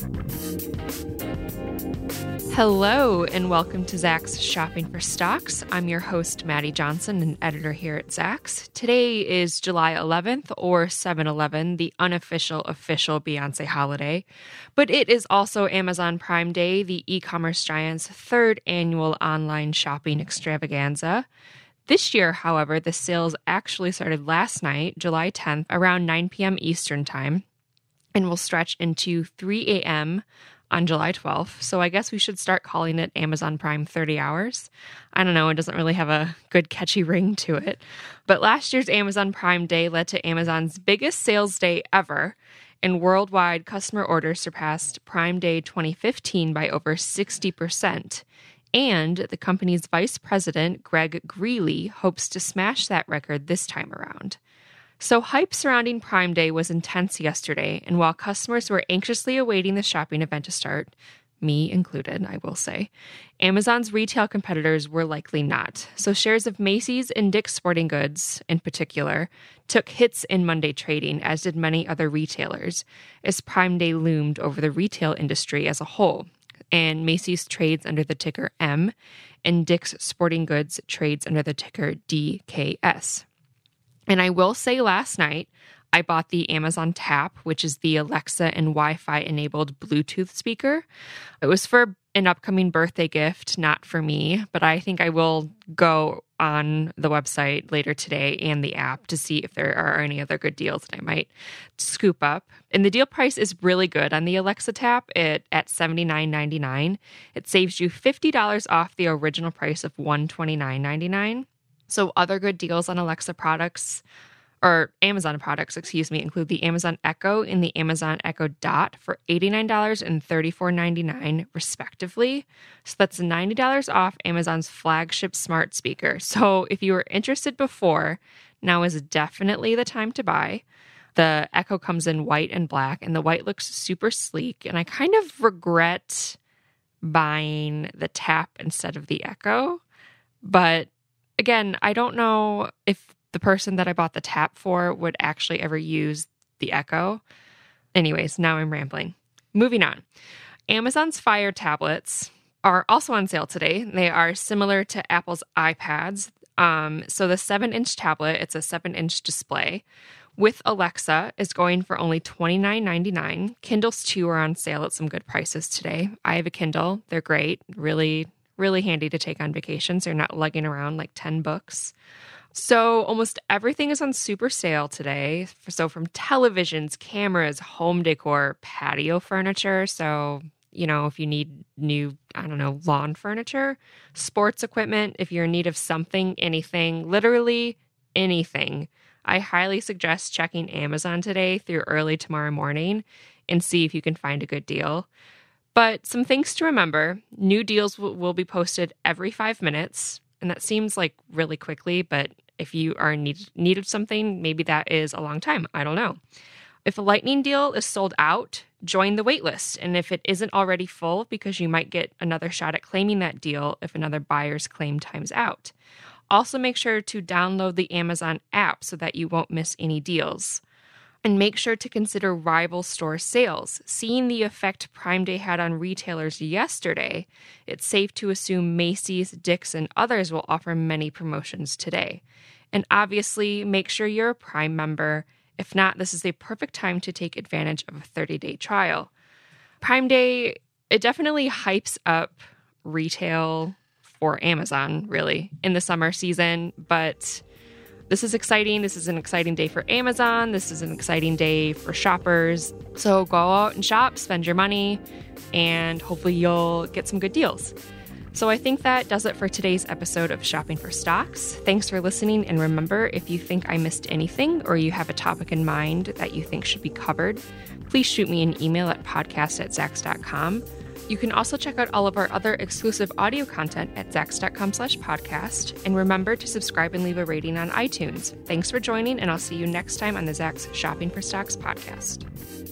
Hello, and welcome to Zacks Shopping for Stocks. I'm your host, Maddie Johnson, an editor here at Zacks. Today is July 11th, or 7/11, the unofficial official Beyoncé holiday. But it is also Amazon Prime Day, the e-commerce giant's third annual online shopping extravaganza. This year, however, the sales actually started last night, July 10th, around 9 p.m. Eastern Time, and will stretch into 3 a.m. on July 12th, so I guess we should start calling it Amazon Prime 30 hours. I don't know, it doesn't really have a good catchy ring to it. But last year's Amazon Prime Day led to Amazon's biggest sales day ever, and worldwide customer orders surpassed Prime Day 2015 by over 60%. And the company's vice president, Greg Greeley, hopes to smash that record this time around. So hype surrounding Prime Day was intense yesterday, and while customers were anxiously awaiting the shopping event to start, me included, I will say, Amazon's retail competitors were likely not. So shares of Macy's and Dick's Sporting Goods, in particular, took hits in Monday trading, as did many other retailers, as Prime Day loomed over the retail industry as a whole. And Macy's trades under the ticker M, and Dick's Sporting Goods trades under the ticker DKS. And I will say last night, I bought the Amazon Tap, which is the Alexa and Wi-Fi enabled Bluetooth speaker. It was for an upcoming birthday gift, not for me, but I think I will go on the website later today and the app to see if there are any other good deals that I might scoop up. And the deal price is really good on the Alexa Tap at $79.99. It saves you $50 off the original price of $129.99. So other good deals on Alexa products, or Amazon products, include the Amazon Echo and the Amazon Echo Dot for $89 and $34.99 respectively. So that's $90 off Amazon's flagship smart speaker. So if you were interested before, now is definitely the time to buy. The Echo comes in white and black, and the white looks super sleek. And I kind of regret buying the Tap instead of the Echo, but again, I don't know if the person that I bought the Tap for would actually ever use the Echo. Anyways, now I'm rambling. Moving on. Amazon's Fire tablets are also on sale today. They are similar to Apple's iPads. So the 7-inch tablet, it's a 7-inch display, with Alexa is going for only $29.99. Kindles too are on sale at some good prices today. I have a Kindle. They're great. Really handy to take on vacation, so you're not lugging around like 10 books. So almost everything is on super sale today. So from televisions, cameras, home decor, patio furniture. So, if you need new, lawn furniture, sports equipment, if you're in need of something, anything, literally anything, I highly suggest checking Amazon today through early tomorrow morning and see if you can find a good deal. But some things to remember: new deals will be posted every 5 minutes, and that seems like really quickly, but if you are in need of something, maybe that is a long time. I don't know. If a lightning deal is sold out, join the wait list, and if it isn't already full, because you might get another shot at claiming that deal if another buyer's claim times out. Also, make sure to download the Amazon app so that you won't miss any deals. And make sure to consider rival store sales. Seeing the effect Prime Day had on retailers yesterday, it's safe to assume Macy's, Dick's, and others will offer many promotions today. And obviously, make sure you're a Prime member. If not, this is a perfect time to take advantage of a 30-day trial. Prime Day, it definitely hypes up retail for Amazon, really, in the summer season, but this is exciting. This is an exciting day for Amazon. This is an exciting day for shoppers. So go out and shop, spend your money, and hopefully you'll get some good deals. So I think that does it for today's episode of Shopping for Stocks. Thanks for listening. And remember, if you think I missed anything or you have a topic in mind that you think should be covered, please shoot me an email at podcast@zacks.com. You can also check out all of our other exclusive audio content at zacks.com/podcast. And remember to subscribe and leave a rating on iTunes. Thanks for joining, and I'll see you next time on the Zacks Shopping for Stocks podcast.